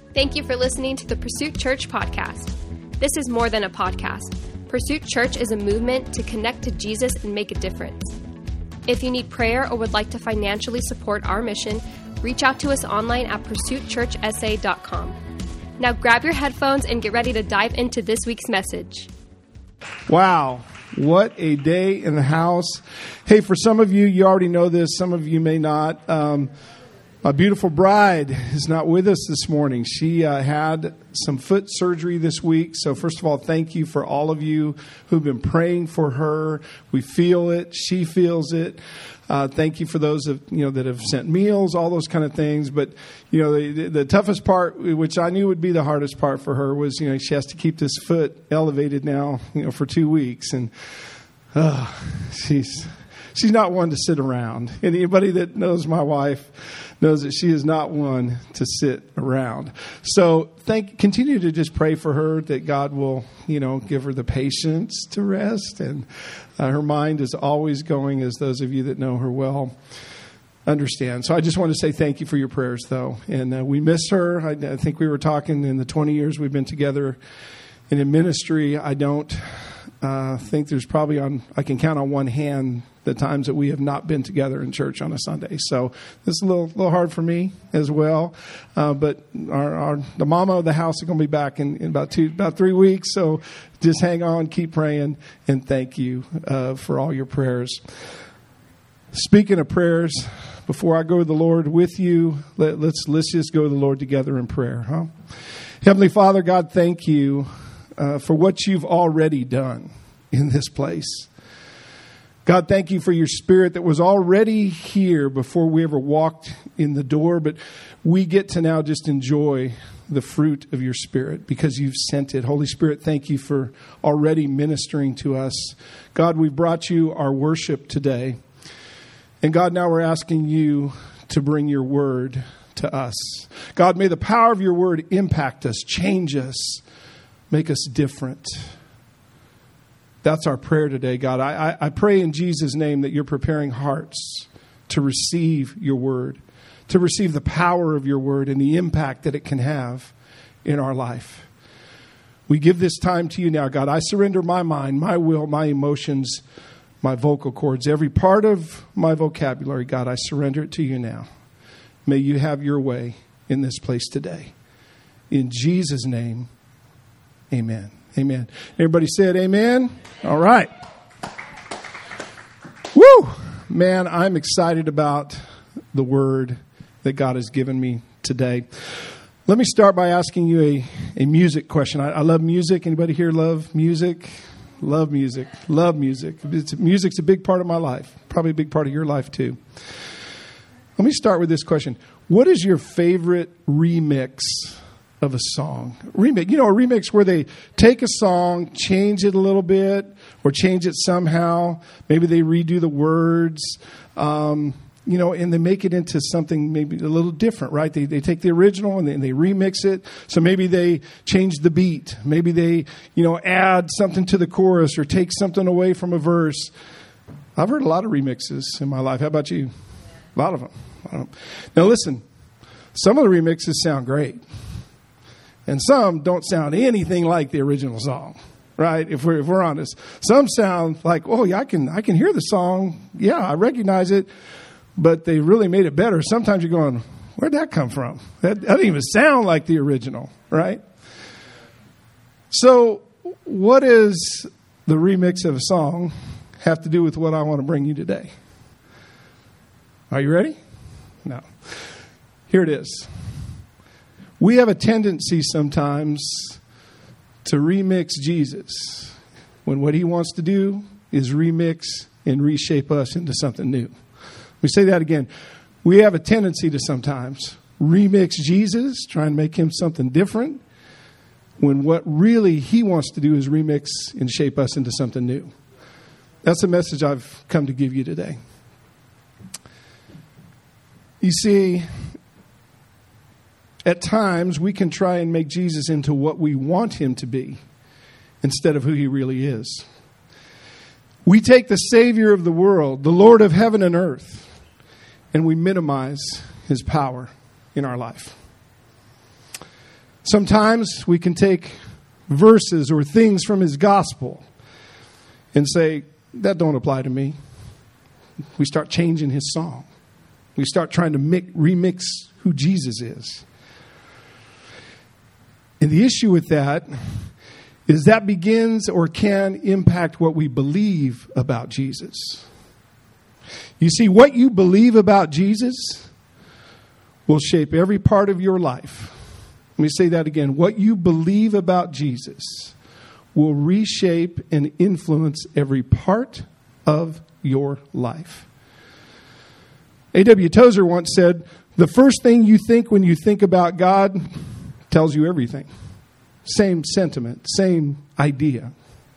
Thank you for listening to the Pursuit Church podcast. This is more than a podcast. Pursuit Church is a movement to connect to Jesus and make a difference. If you need prayer or would like to financially support our mission, reach out to us online at pursuitchurchsa.com. Now grab your headphones and get ready to dive into this week's message. Wow. What a day in the house. Hey, for some of you, you already know this. Some of you may not. My beautiful bride is not with us this morning. She had some foot surgery this week. So first of all, thank you for all of you who've been praying for her. We feel it. She feels it. Thank you for those that have sent meals, all those kind of things. But the toughest part, which I knew would be the hardest part for her, was she has to keep this foot elevated now for 2 weeks, and she's not one to sit around. And anybody that knows my wife knows that she is not one to sit around. So continue to just pray for her that God will, give her the patience to rest. And her mind is always going, as those of you that know her well understand. So I just want to say thank you for your prayers, though. And we miss her. I think we were talking in the 20 years we've been together and in ministry. I don't think there's probably I can count on one hand the times that we have not been together in church on a Sunday. So this is a little hard for me as well. But the mama of the house is going to be back in about 3 weeks. So just hang on, keep praying, and thank you for all your prayers. Speaking of prayers, before I go to the Lord with you, let's just go to the Lord together in prayer, huh? Heavenly Father, God, thank you for what you've already done in this place. God, thank you for your Spirit that was already here before we ever walked in the door, but we get to now just enjoy the fruit of your Spirit because you've sent it. Holy Spirit, thank you for already ministering to us. God, we've brought you our worship today. And God, now we're asking you to bring your word to us. God, may the power of your word impact us, change us, make us different. That's our prayer today, God. I pray in Jesus' name that you're preparing hearts to receive your word, to receive the power of your word and the impact that it can have in our life. We give this time to you now, God. I surrender my mind, my will, my emotions, my vocal cords, every part of my vocabulary, God, I surrender it to you now. May you have your way in this place today. In Jesus' name, amen. Amen. Everybody said amen? All right. Woo! Man, I'm excited about the word that God has given me today. Let me start by asking you a music question. I love music. Anybody here love music? Love music. Love music. Music's a big part of my life. Probably a big part of your life too. Let me start with this question. What is your favorite remix of a song? Remix, a remix where they take a song, change it a little bit, or change it somehow. Maybe they redo the words, and they make it into something maybe a little different, right? They take the original and they remix it. So maybe they change the beat. Maybe they, add something to the chorus or take something away from a verse. I've heard a lot of remixes in my life. How about you? A lot of them. Now listen, some of the remixes sound great. And some don't sound anything like the original song, right? If we're honest, some sound like, oh yeah, I can hear the song. Yeah, I recognize it, but they really made it better. Sometimes you're going, where'd that come from? That doesn't even sound like the original, right? So what does the remix of a song have to do with what I want to bring you today? Are you ready? No. Here it is. We have a tendency sometimes to remix Jesus when what he wants to do is remix and reshape us into something new. Let me say that again. We have a tendency to sometimes remix Jesus, try and make him something different, when what really he wants to do is remix and shape us into something new. That's the message I've come to give you today. You see, at times, we can try and make Jesus into what we want him to be instead of who he really is. We take the Savior of the world, the Lord of heaven and earth, and we minimize his power in our life. Sometimes we can take verses or things from his gospel and say, that don't apply to me. We start changing his song. We start trying to remix who Jesus is. And the issue with that is that begins or can impact what we believe about Jesus. You see, what you believe about Jesus will shape every part of your life. Let me say that again. What you believe about Jesus will reshape and influence every part of your life. A.W. Tozer once said, the first thing you think when you think about God tells you everything. Same sentiment, same idea.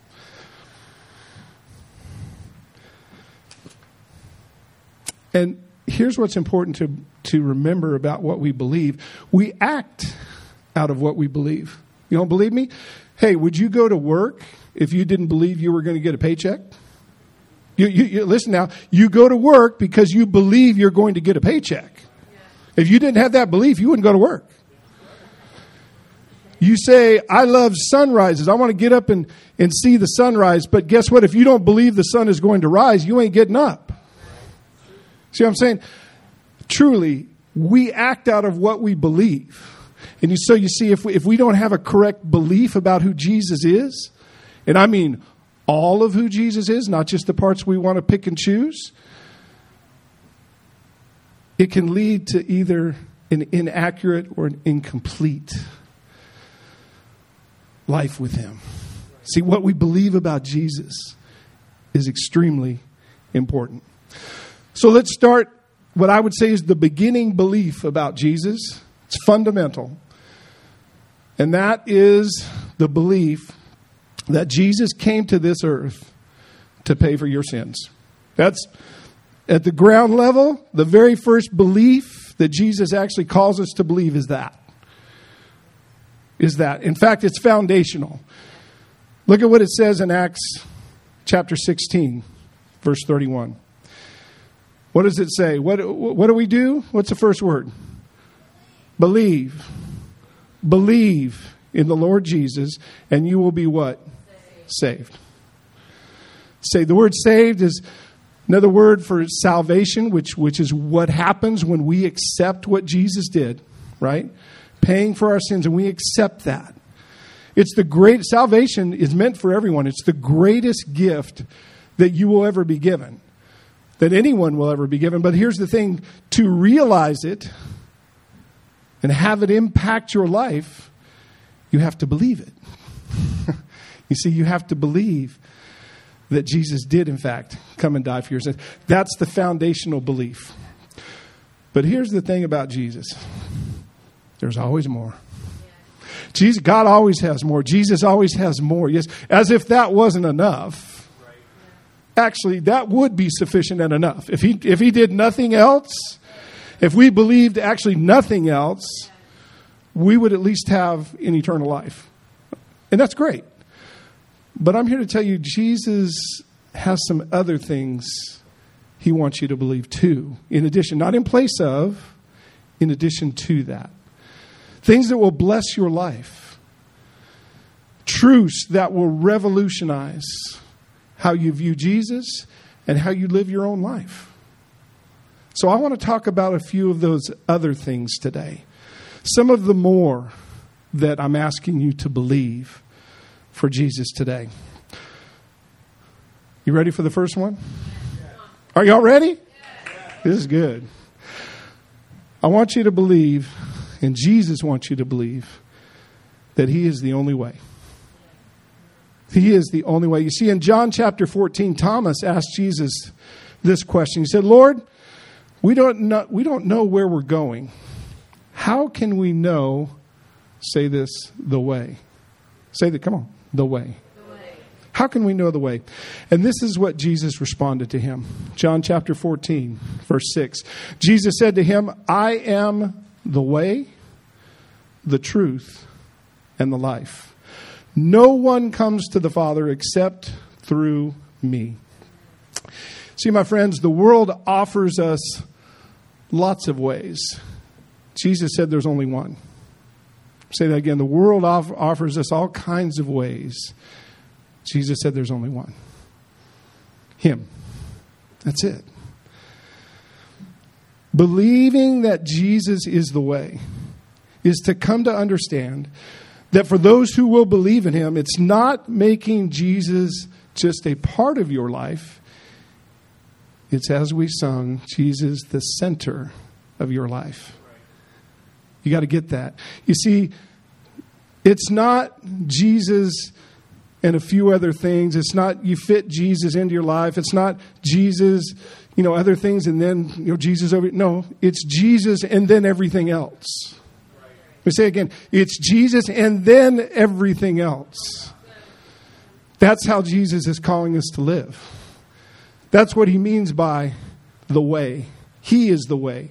And here's what's important to remember about what we believe. We act out of what we believe. You don't believe me? Hey, would you go to work if you didn't believe you were going to get a paycheck? You listen now. You go to work because you believe you're going to get a paycheck. If you didn't have that belief, you wouldn't go to work. You say, I love sunrises. I want to get up and see the sunrise. But guess what? If you don't believe the sun is going to rise, you ain't getting up. See what I'm saying? Truly, we act out of what we believe. And so you see, if we don't have a correct belief about who Jesus is, and I mean all of who Jesus is, not just the parts we want to pick and choose, it can lead to either an inaccurate or an incomplete life with him. See, what we believe about Jesus is extremely important. So let's start what I would say is the beginning belief about Jesus. It's fundamental. And that is the belief that Jesus came to this earth to pay for your sins. That's at the ground level. The very first belief that Jesus actually calls us to believe is that. In fact, it's foundational. Look at what it says in Acts chapter 16, verse 31. What does it say? What do we do? What's the first word? Believe. Believe in the Lord Jesus, and you will be what? Saved. Say the word saved is another word for salvation, which is what happens when we accept what Jesus did, right? Paying for our sins, and we accept that. It's the great salvation is meant for everyone. It's the greatest gift that you will ever be given, that anyone will ever be given. But here's the thing, to realize it and have it impact your life, you have to believe it. You see, you have to believe that Jesus did, in fact, come and die for your sins. That's the foundational belief. But here's the thing about Jesus. There's always more. Jesus, God always has more. Jesus always has more. Yes, as if that wasn't enough. Actually, that would be sufficient and enough. If he did nothing else, if we believed actually nothing else, we would at least have an eternal life. And that's great. But I'm here to tell you, Jesus has some other things he wants you to believe too. In addition, not in place of, in addition to that. Things that will bless your life. Truths that will revolutionize how you view Jesus and how you live your own life. So I want to talk about a few of those other things today. Some of the more that I'm asking you to believe for Jesus today. You ready for the first one? Are y'all ready? This is good. I want you to believe, and Jesus wants you to believe, that he is the only way. He is the only way. You see, in John chapter 14, Thomas asked Jesus this question. He said, Lord, we don't know where we're going. How can we know, say this, the way? Say that, come on, the way. How can we know the way? And this is what Jesus responded to him. John chapter 14, verse 6. Jesus said to him, I am the way, the truth, and the life. No one comes to the Father except through me. See, my friends, the world offers us lots of ways. Jesus said there's only one. Say that again. The world offers us all kinds of ways. Jesus said there's only one. Him. That's it. Believing that Jesus is the way is to come to understand that for those who will believe in him, it's not making Jesus just a part of your life. It's, as we sung, Jesus the center of your life. You got to get that. You see, it's not Jesus and a few other things. It's not you fit Jesus into your life. It's not Jesus, other things and then, Jesus over. No, it's Jesus and then everything else. Let me say again, it's Jesus and then everything else. That's how Jesus is calling us to live. That's what he means by the way. He is the way.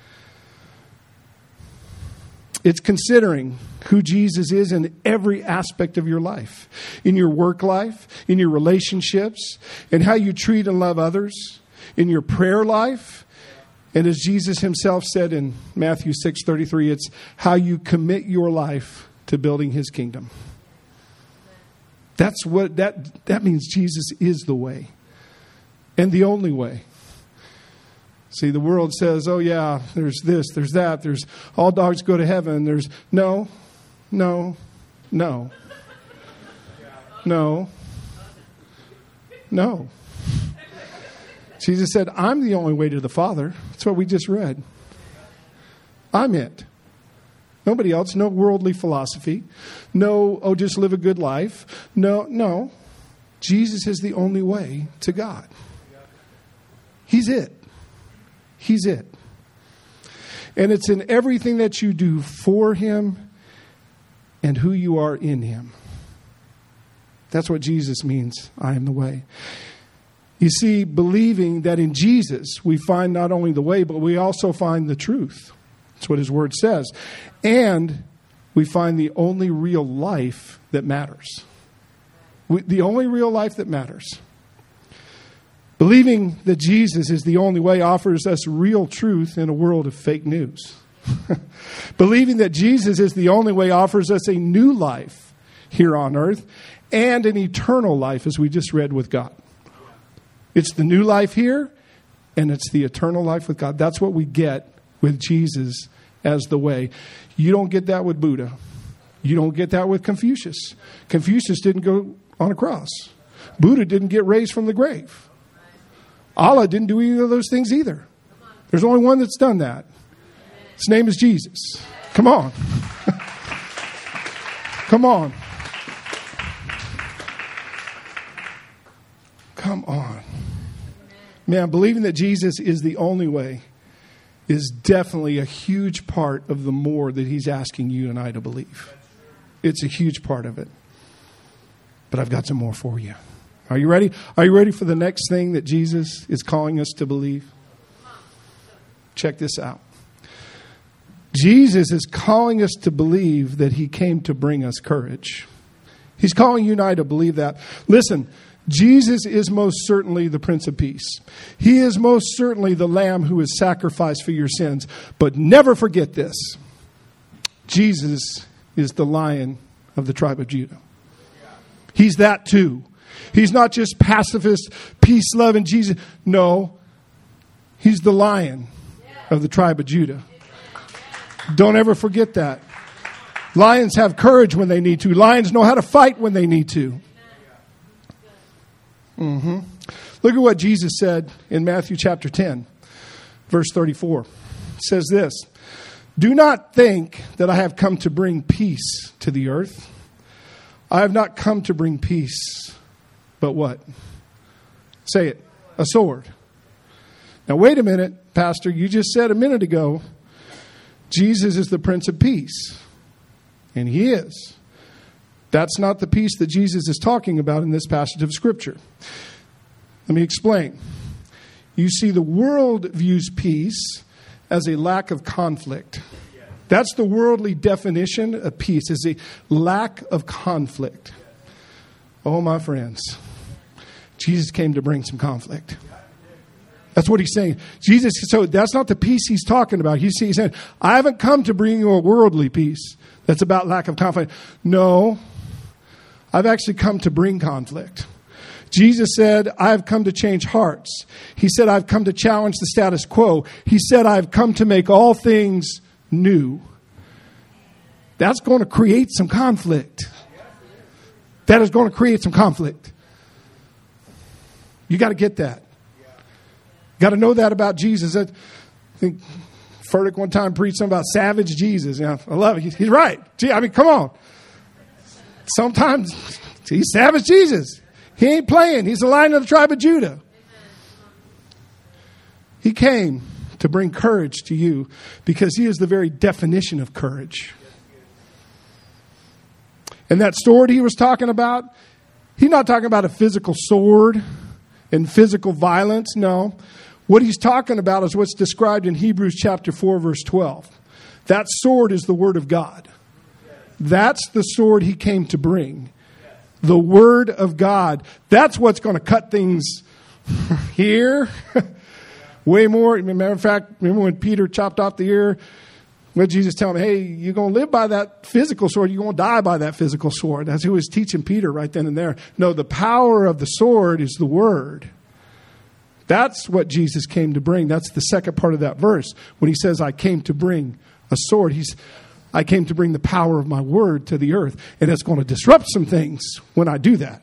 It's considering who Jesus is in every aspect of your life. In your work life, in your relationships, in how you treat and love others, in your prayer life. And as Jesus himself said in Matthew 6:33, it's how you commit your life to building his kingdom. That's what that means. Jesus is the way and the only way. See, the world says, oh yeah, there's this, there's that, there's all dogs go to heaven. There's no. Jesus said, I'm the only way to the Father. That's what we just read. I'm it. Nobody else. No worldly philosophy. No, just live a good life. No. Jesus is the only way to God. He's it. He's it. And it's in everything that you do for him and who you are in him. That's what Jesus means. I am the way. You see, believing that in Jesus we find not only the way, but we also find the truth. That's what his word says. And we find the only real life that matters. The only real life that matters. Believing that Jesus is the only way offers us real truth in a world of fake news. Believing that Jesus is the only way offers us a new life here on earth and an eternal life, as we just read, with God. It's the new life here and it's the eternal life with God. That's what we get with Jesus as the way. You don't get that with Buddha. You don't get that with Confucius. Confucius didn't go on a cross. Buddha didn't get raised from the grave. Allah didn't do either of those things either. There's only one that's done that. His name is Jesus. Come on. Come on. Come on. Man, believing that Jesus is the only way is definitely a huge part of the more that he's asking you and I to believe. It's a huge part of it. But I've got some more for you. Are you ready? Are you ready for the next thing that Jesus is calling us to believe? Check this out. Jesus is calling us to believe that he came to bring us courage. He's calling you and I to believe that. Listen, Jesus is most certainly the Prince of Peace. He is most certainly the Lamb who is sacrificed for your sins. But never forget this. Jesus is the Lion of the tribe of Judah. He's that too. He's not just pacifist, peace-loving Jesus. No, he's the Lion of the tribe of Judah. Don't ever forget that. Lions have courage when they need to. Lions know how to fight when they need to. Look at what Jesus said in Matthew chapter 10, verse 34. It says this, "Do not think that I have come to bring peace to the earth. I have not come to bring peace, but what? Say it, a sword." Now wait a minute, Pastor. You just said a minute ago, Jesus is the Prince of Peace. And he is. That's not the peace that Jesus is talking about in this passage of Scripture. Let me explain. You see, the world views peace as a lack of conflict. That's the worldly definition of peace, is a lack of conflict. Oh, my friends, Jesus came to bring some conflict. That's what he's saying. Jesus, so that's not the peace he's talking about. He's saying, I haven't come to bring you a worldly peace that's about lack of conflict. No, I've actually come to bring conflict. Jesus said, I've come to change hearts. He said, I've come to challenge the status quo. He said, I've come to make all things new. That's going to create some conflict. That is going to create some conflict. You got to get that. Got to know that about Jesus. I think Furtick one time preached something about savage Jesus. I love it. He's right. Gee, I mean, come on. Sometimes he's savage Jesus. He ain't playing. He's the Lion of the tribe of Judah. He came to bring courage to you because he is the very definition of courage. And that sword he was talking about, he's not talking about a physical sword and physical violence. No. What he's talking about is what's described in Hebrews chapter 4, verse 12. That sword is the word of God. That's the sword he came to bring. The word of God. That's what's going to cut things here. Way more. Matter of fact, remember when Peter chopped off the ear? When Jesus tell him, hey, you're going to live by that physical sword. You're going to die by that physical sword. That's who was teaching Peter right then and there. No, the power of the sword is the word. That's what Jesus came to bring. That's the second part of that verse. When he says, I came to bring a sword, I came to bring the power of my word to the earth. And it's going to disrupt some things when I do that.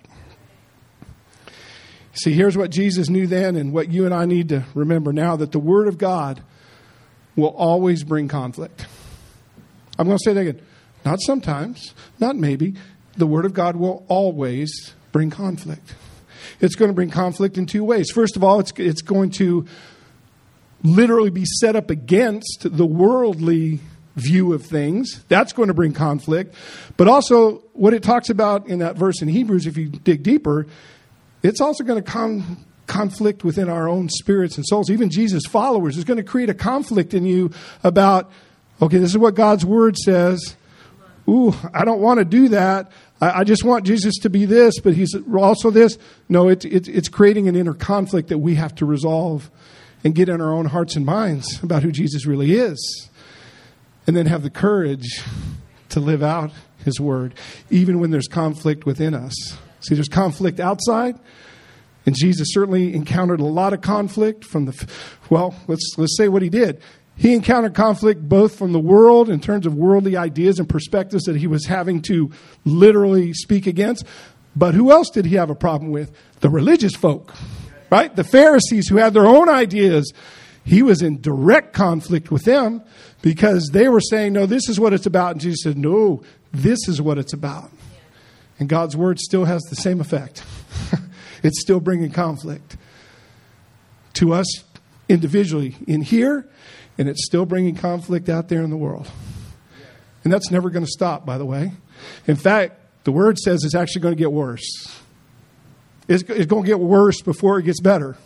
See, here's what Jesus knew then and what you and I need to remember now, that the word of God will always bring conflict. I'm going to say that again. Not sometimes, not maybe. The word of God will always bring conflict. It's going to bring conflict in two ways. First of all, it's going to literally be set up against the worldly view of things. That's going to bring conflict. But also, what it talks about in that verse in Hebrews, if you dig deeper, it's also going to conflict within our own spirits and souls. Even Jesus' followers is going to create a conflict in you about, okay, this is what God's word says. Ooh, I don't want to do that. I just want Jesus to be this, but he's also this. No, it's creating an inner conflict that we have to resolve and get in our own hearts and minds about who Jesus really is. And then have the courage to live out his word, even when there's conflict within us. See, there's conflict outside. And Jesus certainly encountered a lot of conflict from let's say what he did. He encountered conflict both from the world in terms of worldly ideas and perspectives that he was having to literally speak against. But who else did he have a problem with? The religious folk, right? The Pharisees who had their own ideas. He was in direct conflict with them because they were saying, no, this is what it's about. And Jesus said, no, this is what it's about. And God's word still has the same effect. It's still bringing conflict to us individually in here, and it's still bringing conflict out there in the world. And that's never going to stop, by the way. In fact, the word says it's actually going to get worse. It's going to get worse before it gets better.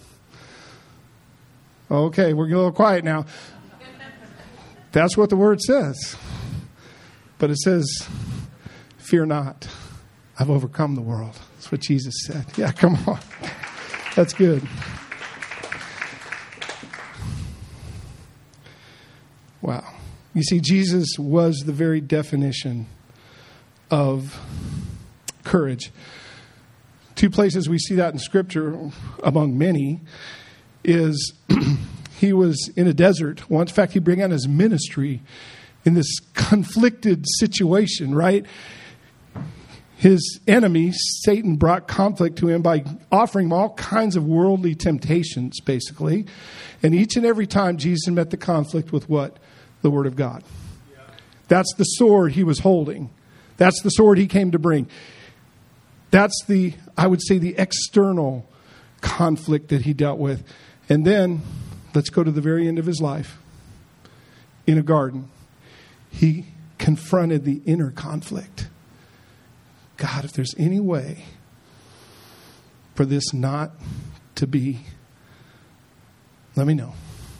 Okay, we're getting a little quiet now. That's what the word says. But it says, fear not, I've overcome the world. That's what Jesus said. Yeah, come on. That's good. Wow. You see, Jesus was the very definition of courage. Two places we see that in Scripture, among many, is he was in a desert. Once, in fact, he began his ministry in this conflicted situation, right? His enemy, Satan, brought conflict to him by offering him all kinds of worldly temptations, basically. And each and every time, Jesus met the conflict with what? The Word of God. Yeah. That's the sword he was holding. That's the sword he came to bring. That's I would say, the external conflict that he dealt with. And then, let's go to the very end of his life. In a garden, he confronted the inner conflict. God, if there's any way for this not to be, let me know.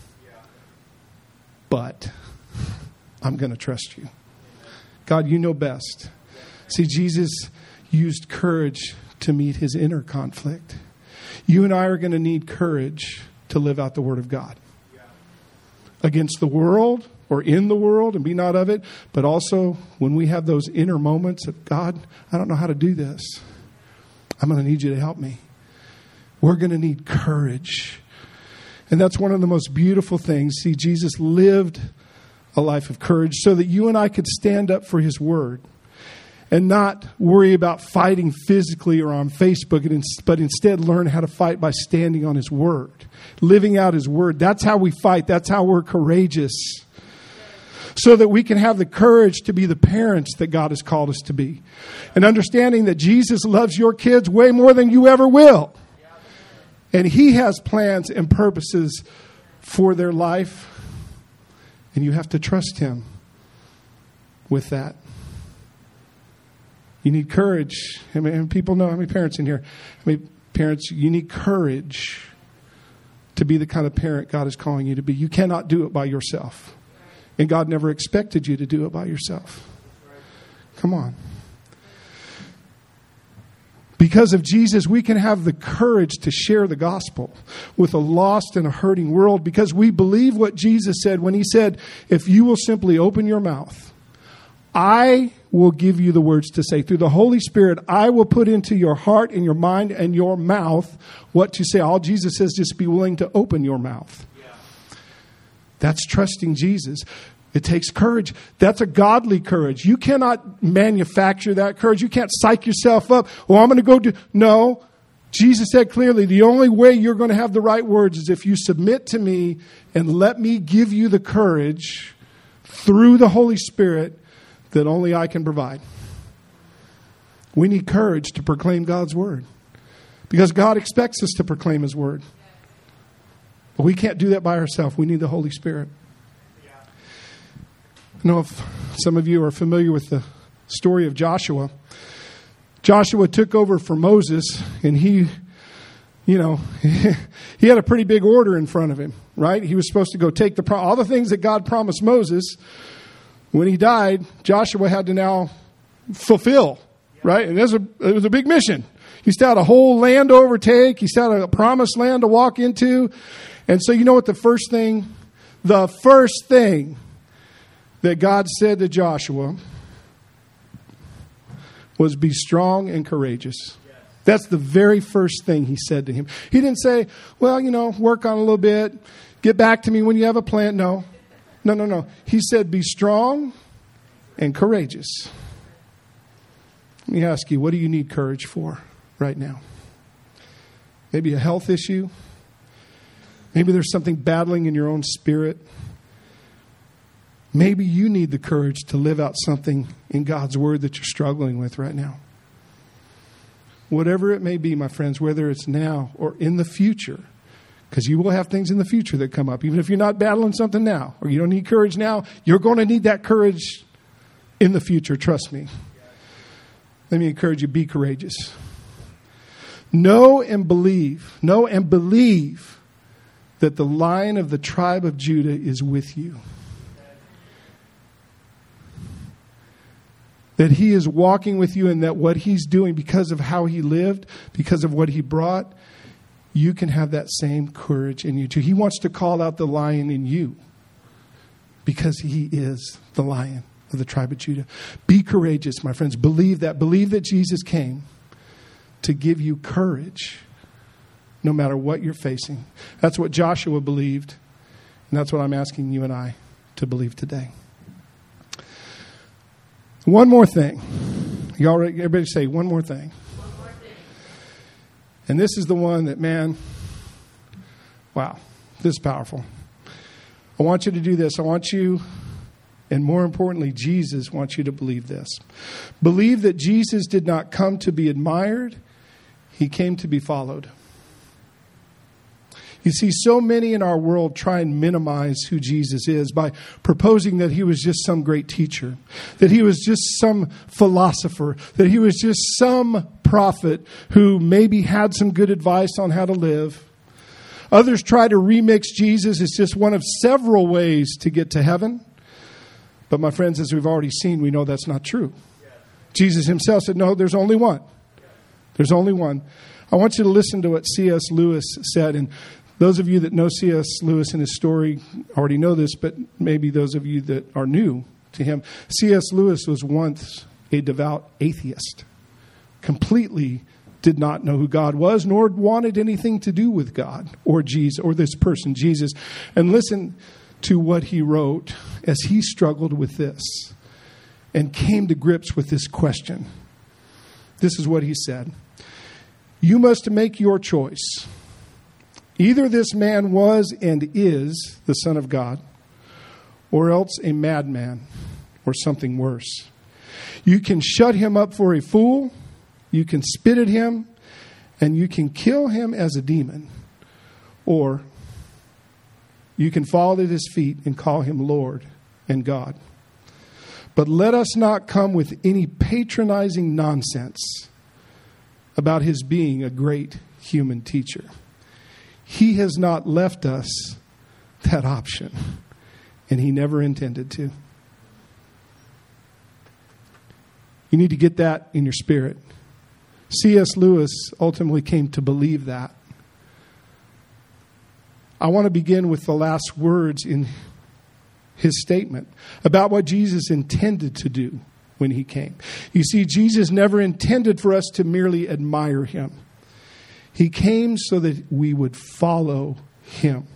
But I'm going to trust you. God, you know best. See, Jesus used courage to meet his inner conflict. You and I are going to need courage to live out the Word of God. Against the world or in the world and be not of it, but also when we have those inner moments of, God, I don't know how to do this. I'm going to need you to help me. We're going to need courage. And that's one of the most beautiful things. See, Jesus lived a life of courage so that you and I could stand up for His Word and not worry about fighting physically or on Facebook, but instead learn how to fight by standing on His Word, living out His Word. That's how we fight. That's how we're courageous. So that we can have the courage to be the parents that God has called us to be. And understanding that Jesus loves your kids way more than you ever will. And He has plans and purposes for their life. And you have to trust Him with that. You need courage. I mean, people know, how many parents in here? I mean, parents, you need courage to be the kind of parent God is calling you to be. You cannot do it by yourself. And God never expected you to do it by yourself. Come on. Because of Jesus, we can have the courage to share the gospel with a lost and a hurting world because we believe what Jesus said when He said, if you will simply open your mouth, I will give you the words to say. Through the Holy Spirit, I will put into your heart and your mind and your mouth what to say. All Jesus says, just be willing to open your mouth. Yeah. That's trusting Jesus. It takes courage. That's a godly courage. You cannot manufacture that courage. You can't psych yourself up. Well, I'm going to go do... No. Jesus said clearly, the only way you're going to have the right words is if you submit to me and let me give you the courage through the Holy Spirit that only I can provide. We need courage to proclaim God's Word. Because God expects us to proclaim His Word. But we can't do that by ourselves. We need the Holy Spirit. I know if some of you are familiar with the story of Joshua. Joshua took over for Moses, and he had a pretty big order in front of him, right? He was supposed to go take all the things that God promised Moses. When he died, Joshua had to now fulfill, right? And it was a big mission. He still had a whole land to overtake. He still had a promised land to walk into. And so you know what the first thing that God said to Joshua was, be strong and courageous. That's the very first thing He said to him. He didn't say, well, work on a little bit. Get back to me when you have a plan. No. He said, be strong and courageous. Let me ask you, what do you need courage for right now? Maybe a health issue. Maybe there's something battling in your own spirit. Maybe you need the courage to live out something in God's Word that you're struggling with right now. Whatever it may be, my friends, whether it's now or in the future, because you will have things in the future that come up. Even if you're not battling something now, or you don't need courage now, you're going to need that courage in the future. Trust me. Let me encourage you, be courageous. Know and believe that the Lion of the tribe of Judah is with you. That He is walking with you, and that what He's doing because of how He lived, because of what He brought, you can have that same courage in you too. He wants to call out the Lion in you because He is the Lion of the tribe of Judah. Be courageous, my friends. Believe that. Believe that Jesus came to give you courage no matter what you're facing. That's what Joshua believed, and that's what I'm asking you and I to believe today. One more thing. Everybody say one more thing. One more thing. And this is the one that, man, wow, this is powerful. I want you to do this. I want you, and more importantly, Jesus wants you to believe this. Believe that Jesus did not come to be admired. He came to be followed. You see, so many in our world try and minimize who Jesus is by proposing that He was just some great teacher, that He was just some philosopher, that He was just some prophet who maybe had some good advice on how to live. Others try to remix Jesus as just one of several ways to get to heaven. But my friends, as we've already seen, we know that's not true. Jesus Himself said, no, there's only one. There's only one. I want you to listen to what C.S. Lewis said, and Those of you that know C.S. Lewis and his story already know this, but maybe those of you that are new to him, C.S. Lewis was once a devout atheist, completely did not know who God was, nor wanted anything to do with God or Jesus or this person, Jesus. And listen to what he wrote as he struggled with this and came to grips with this question. This is what he said. You must make your choice. Either this man was and is the Son of God, or else a madman, or something worse. You can shut him up for a fool, you can spit at him, and you can kill him as a demon. Or you can fall at his feet and call him Lord and God. But let us not come with any patronizing nonsense about his being a great human teacher. He has not left us that option, and he never intended to. You need to get that in your spirit. C.S. Lewis ultimately came to believe that. I want to begin with the last words in his statement about what Jesus intended to do when he came. You see, Jesus never intended for us to merely admire him. He came so that we would follow him.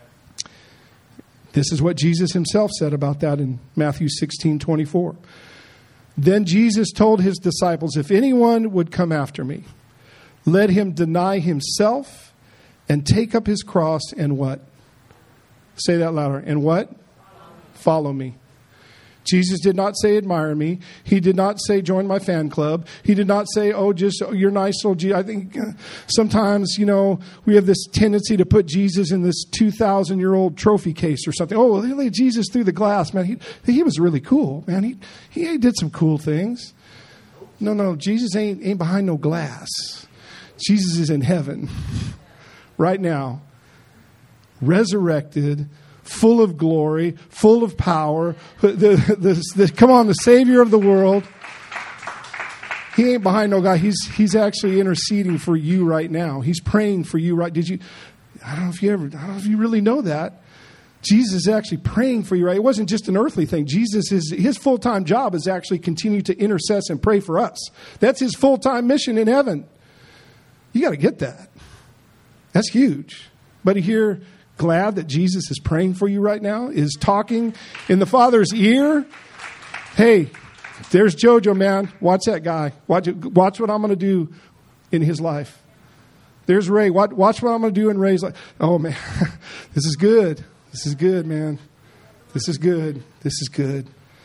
This is what Jesus himself said about that in Matthew 16:24. Then Jesus told his disciples, if anyone would come after me, let him deny himself and take up his cross and what? Say that louder. And what? Follow me. Jesus did not say, admire me. He did not say, join my fan club. He did not say, you're nice, old Jesus. I think sometimes, we have this tendency to put Jesus in this 2,000-year-old trophy case or something. Oh, they let Jesus through the glass, man. He was really cool, man. He did some cool things. No, Jesus ain't behind no glass. Jesus is in heaven right now, resurrected, full of glory, full of power. Come on, the Savior of the world. He ain't behind no guy. He's actually interceding for you right now. He's praying for you right. I don't know if you really know that. Jesus is actually praying for you, right? It wasn't just an earthly thing. His full-time job is actually continue to intercess and pray for us. That's his full-time mission in heaven. You got to get that. That's huge. But here, glad that Jesus is praying for you right now, is talking in the Father's ear. Hey, there's Jojo, man. Watch that guy. Watch what I'm going to do in his life. There's Ray. Watch what I'm going to do in Ray's life. Oh, man. This is good. This is good, man. This is good. This is good.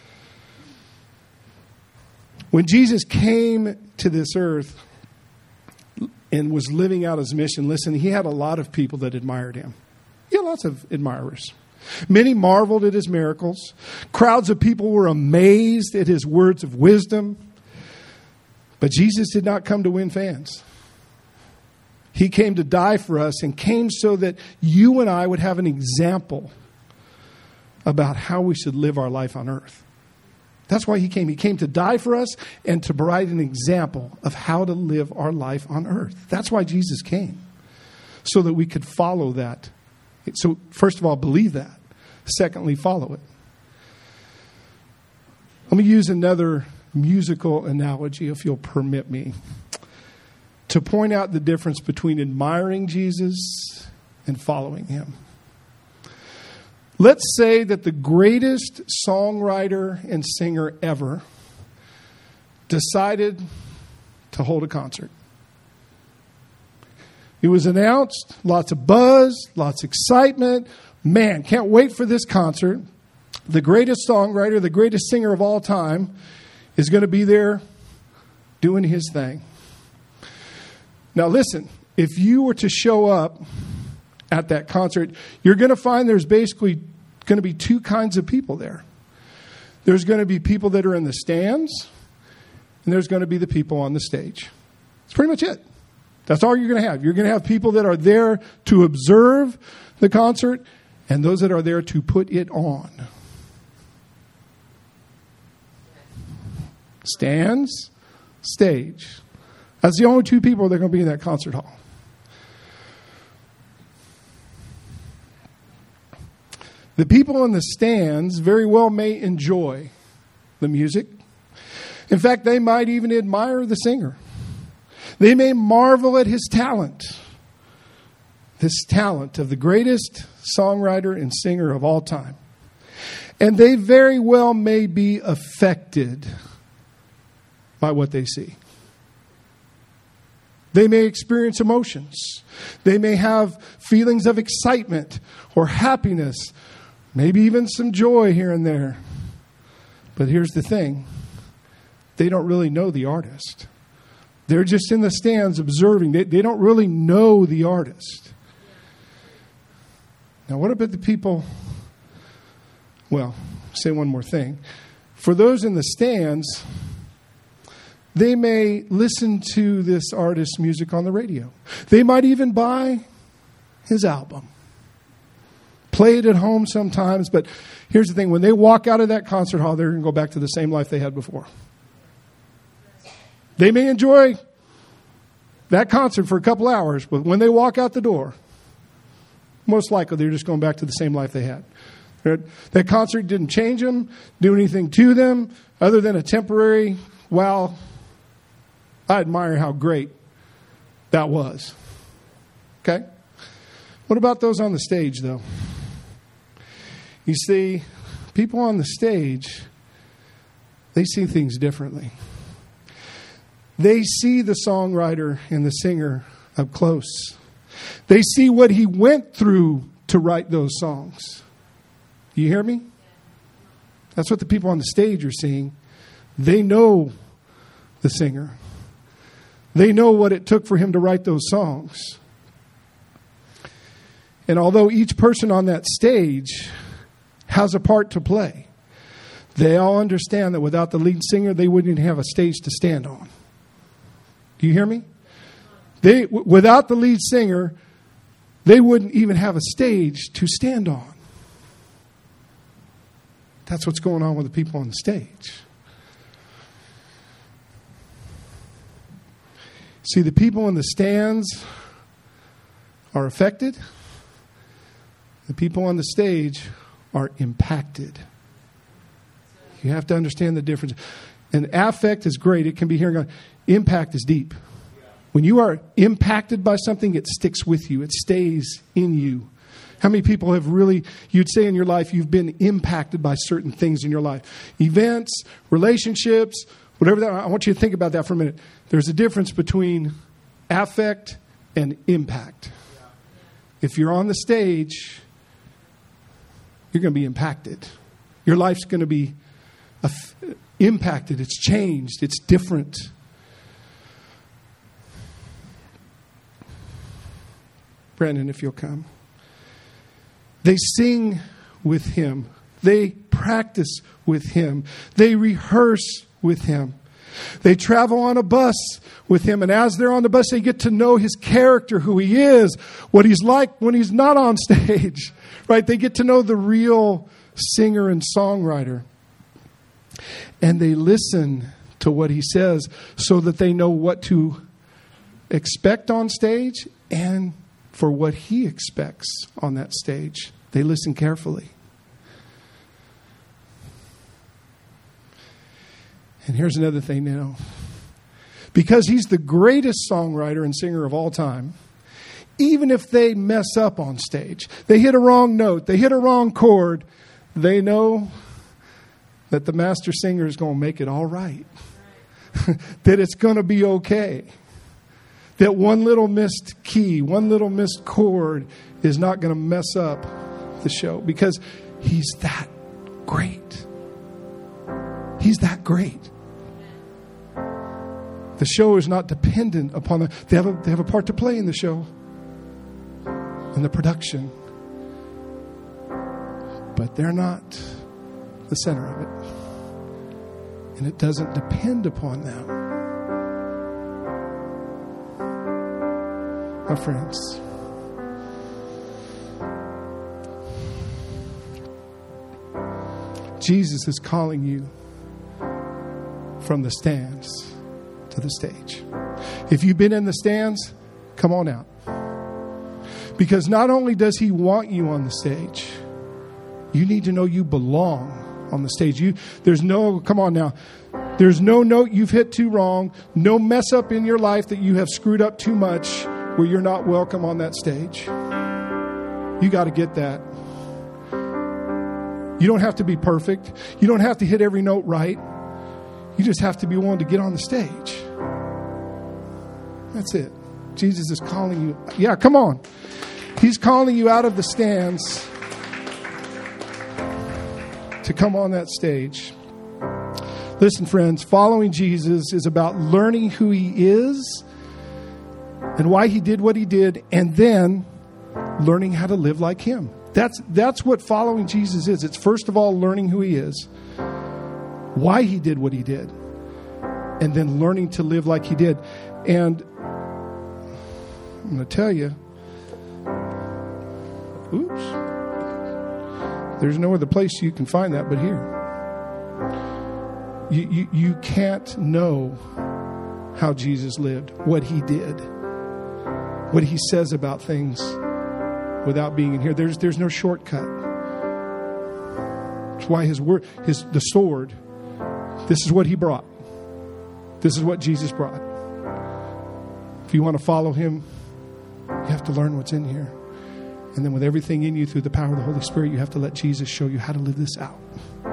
When Jesus came to this earth and was living out his mission, listen, he had a lot of people that admired him. He had lots of admirers. Many marveled at his miracles. Crowds of people were amazed at his words of wisdom. But Jesus did not come to win fans. He came to die for us and came so that you and I would have an example about how we should live our life on earth. That's why he came. He came to die for us and to provide an example of how to live our life on earth. That's why Jesus came, so that we could follow that. So, first of all, believe that. Secondly, follow it. Let me use another musical analogy, if you'll permit me, to point out the difference between admiring Jesus and following him. Let's say that the greatest songwriter and singer ever decided to hold a concert. It was announced, lots of buzz, lots of excitement. Man, can't wait for this concert. The greatest songwriter, the greatest singer of all time is going to be there doing his thing. Now listen, if you were to show up at that concert, you're going to find there's basically going to be two kinds of people there. There's going to be people that are in the stands, and there's going to be the people on the stage. That's pretty much it. That's all you're going to have. You're going to have people that are there to observe the concert and those that are there to put it on. Stands, stage. That's the only two people that are going to be in that concert hall. The people in the stands very well may enjoy the music. In fact, they might even admire the singer. They may marvel at his talent. This talent of the greatest songwriter and singer of all time. And they very well may be affected by what they see. They may experience emotions. They may have feelings of excitement or happiness, maybe even some joy here and there. But here's the thing. They don't really know the artist. They're just in the stands observing. They don't really know the artist. Now, what about the people? Well, say one more thing. For those in the stands, they may listen to this artist's music on the radio. They might even buy his album. Play it at home sometimes. But here's the thing. When they walk out of that concert hall, they're going to go back to the same life they had before. They may enjoy that concert for a couple hours, but when they walk out the door, most likely they're just going back to the same life they had. That concert didn't change them, do anything to them, other than a temporary, wow, I admire how great that was. Okay? What about those on the stage, though? You see, people on the stage, they see things differently. They see the songwriter and the singer up close. They see what he went through to write those songs. You hear me? That's what the people on the stage are seeing. They know the singer. They know what it took for him to write those songs. And although each person on that stage has a part to play, they all understand that without the lead singer, they wouldn't have a stage to stand on. Do you hear me? Without the lead singer, they wouldn't even have a stage to stand on. That's what's going on with the people on the stage. See, the people in the stands are affected. The people on the stage are impacted. You have to understand the difference. And affect is great. It can be hearing. Impact is deep. When you are impacted by something, it sticks with you. It stays in you. How many people have really, you'd say in your life, you've been impacted by certain things in your life? Events, relationships, whatever that. I want you to think about that for a minute. There's a difference between affect and impact. If you're on the stage, you're going to be impacted. Your life's going to be impacted. It's changed. It's different. Brandon, if you'll come. They sing with him. They practice with him. They rehearse with him. They travel on a bus with him. And as they're on the bus, they get to know his character, who he is, what he's like when he's not on stage. Right? They get to know the real singer and songwriter. And they listen to what he says so that they know what to expect on stage and for what he expects on that stage. They listen carefully. And here's another thing to know. Because he's the greatest songwriter and singer of all time, even if they mess up on stage, they hit a wrong note, they hit a wrong chord, they know that the master singer is going to make it all right. That it's going to be okay. That one little missed key, one little missed chord is not going to mess up the show because he's that great. He's that great. The show is not dependent upon them. They have a part to play in the show, in the production. But they're not the center of it. And it doesn't depend upon them. My friends, Jesus is calling you from the stands to the stage. If you've been in the stands, come on out. Because not only does he want you on the stage, You need to know you belong on the stage. There's no note you've hit too wrong, no mess up in your life that you have screwed up too much where you're not welcome on that stage. You got to get that. You don't have to be perfect. You don't have to hit every note right. You just have to be willing to get on the stage. That's it. Jesus is calling you. Yeah, come on. He's calling you out of the stands to come on that stage. Listen, friends, following Jesus is about learning who he is and why he did what he did, and then learning how to live like him. That's what following Jesus is. It's first of all learning who he is, why he did what he did, and then learning to live like he did. And I'm going to tell you, there's no other place you can find that but here. You can't know how Jesus lived, what he did, what he says about things without being in here. There's no shortcut. That's why his word, the sword, this is what he brought. This is what Jesus brought. If you want to follow him, you have to learn what's in here. And then with everything in you through the power of the Holy Spirit, you have to let Jesus show you how to live this out.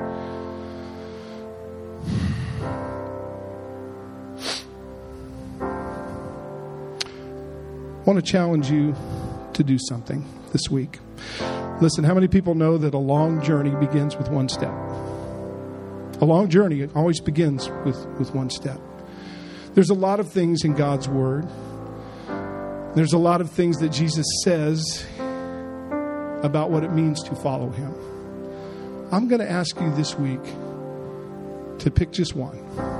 I want to challenge you to do something this week. Listen, how many people know that a long journey begins with one step? A long journey, it always begins with one step. There's a lot of things in God's Word. There's a lot of things that Jesus says about what it means to follow him. I'm going to ask you this week to pick just one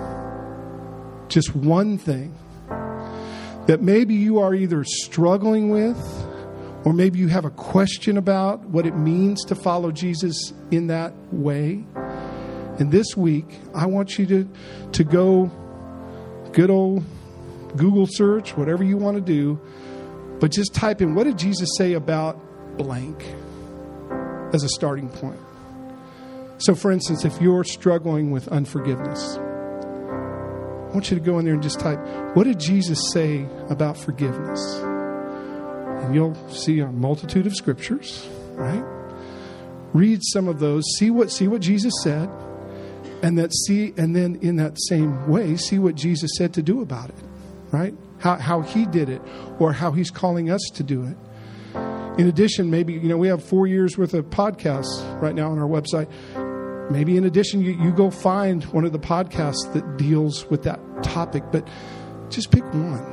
thing that maybe you are either struggling with, or maybe you have a question about what it means to follow Jesus in that way. And this week, I want you to go good old Google search, whatever you want to do, but just type in, what did Jesus say about blank as a starting point? So, for instance, if you're struggling with unforgiveness, I want you to go in there and just type, what did Jesus say about forgiveness? And you'll see a multitude of scriptures, right? Read some of those, see what Jesus said, and then in that same way, see what Jesus said to do about it, right? How he did it, or how he's calling us to do it. In addition, maybe, we have 4 years worth of podcasts right now on our website. Maybe in addition, you go find one of the podcasts that deals with that topic, but just pick one.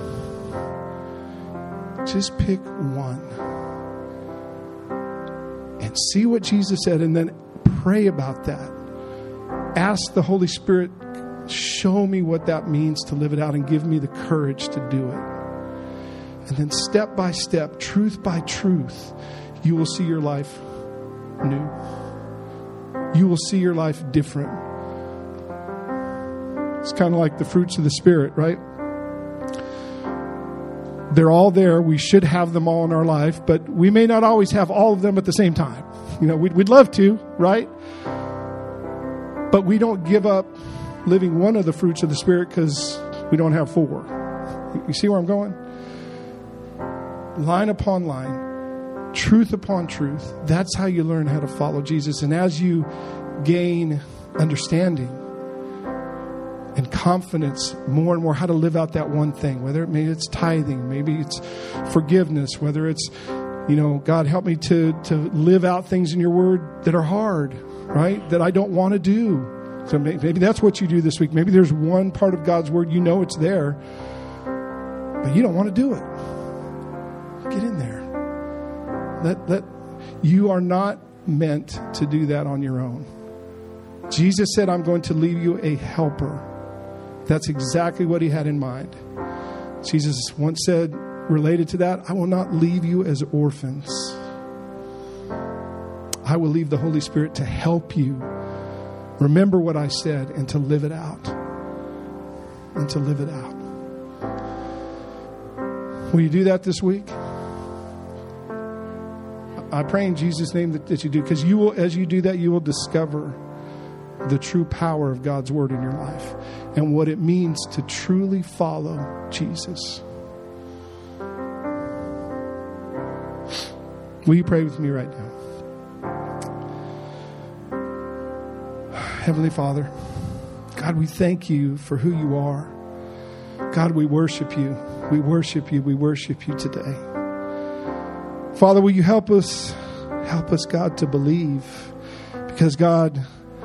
Just pick one. And see what Jesus said, and then pray about that. Ask the Holy Spirit, show me what that means to live it out, and give me the courage to do it. And then step by step, truth by truth, you will see your life new. You will see your life different. It's kind of like the fruits of the Spirit, right? They're all there. We should have them all in our life, but we may not always have all of them at the same time. We'd love to, right? But we don't give up living one of the fruits of the Spirit because we don't have 4. You see where I'm going? Line upon line, truth upon truth. That's how you learn how to follow Jesus. And as you gain understanding and confidence more and more how to live out that one thing, whether maybe it's tithing, maybe it's forgiveness, whether it's, God, help me to live out things in your word that are hard, right? That I don't want to do. So maybe that's what you do this week. Maybe there's one part of God's word, it's there, but you don't want to do it. Get in there. That you are not meant to do that on your own. Jesus said, I'm going to leave you a helper. That's exactly what he had in mind. Jesus once said, related to that, I will not leave you as orphans. I will leave the Holy Spirit to help you remember what I said and to live it out. And to live it out. Will you do that this week? I pray in Jesus' name that you do, because you will, as you do that, you will discover the true power of God's word in your life and what it means to truly follow Jesus. Will you pray with me right now? Heavenly Father, God, we thank you for who you are. God, we worship you. We worship you. We worship you today. Father, will you help us, God, to believe? Because, God,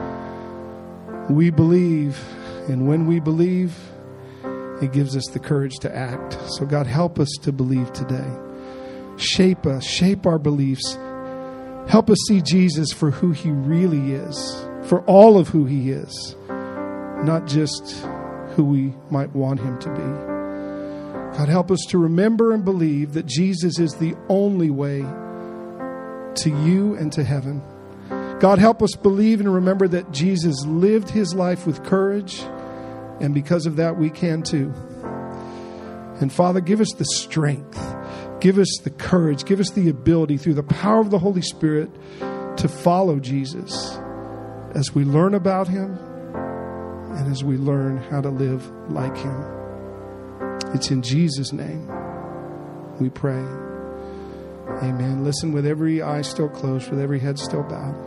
we believe, and when we believe, it gives us the courage to act. So, God, help us to believe today. Shape us, shape our beliefs. Help us see Jesus for who he really is, for all of who he is, not just who we might want him to be. God, help us to remember and believe that Jesus is the only way to you and to heaven. God, help us believe and remember that Jesus lived his life with courage, and because of that, we can too. And Father, give us the strength, give us the courage, give us the ability through the power of the Holy Spirit to follow Jesus as we learn about him and as we learn how to live like him. It's in Jesus' name we pray. Amen. Listen, with every eye still closed, with every head still bowed.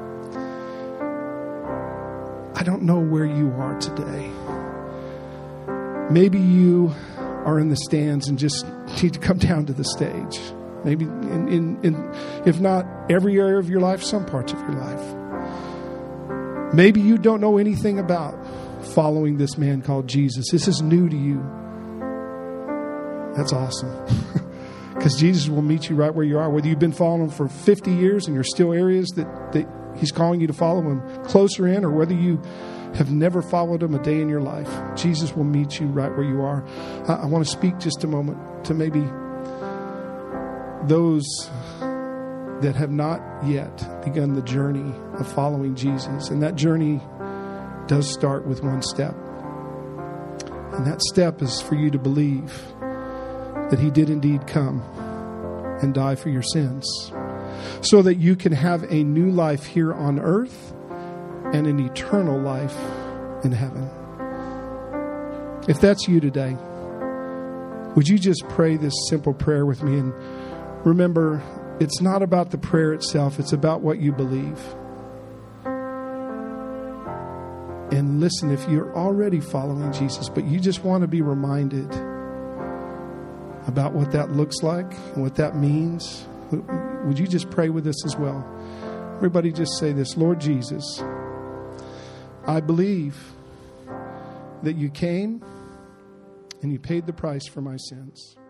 I don't know where you are today. Maybe you are in the stands and just need to come down to the stage. Maybe in if not every area of your life, some parts of your life. Maybe you don't know anything about following this man called Jesus. This is new to you. That's awesome. Because Jesus will meet you right where you are. Whether you've been following him for 50 years and you're still areas that he's calling you to follow him closer in, or whether you have never followed him a day in your life, Jesus will meet you right where you are. I want to speak just a moment to maybe those that have not yet begun the journey of following Jesus. And that journey does start with one step. And that step is for you to believe that he did indeed come and die for your sins, so that you can have a new life here on earth and an eternal life in heaven. If that's you today, would you just pray this simple prayer with me? And remember, it's not about the prayer itself, it's about what you believe. And listen, if you're already following Jesus, but you just want to be reminded about what that looks like and what that means, would you just pray with us as well? Everybody just say this: Lord Jesus, I believe that you came and you paid the price for my sins.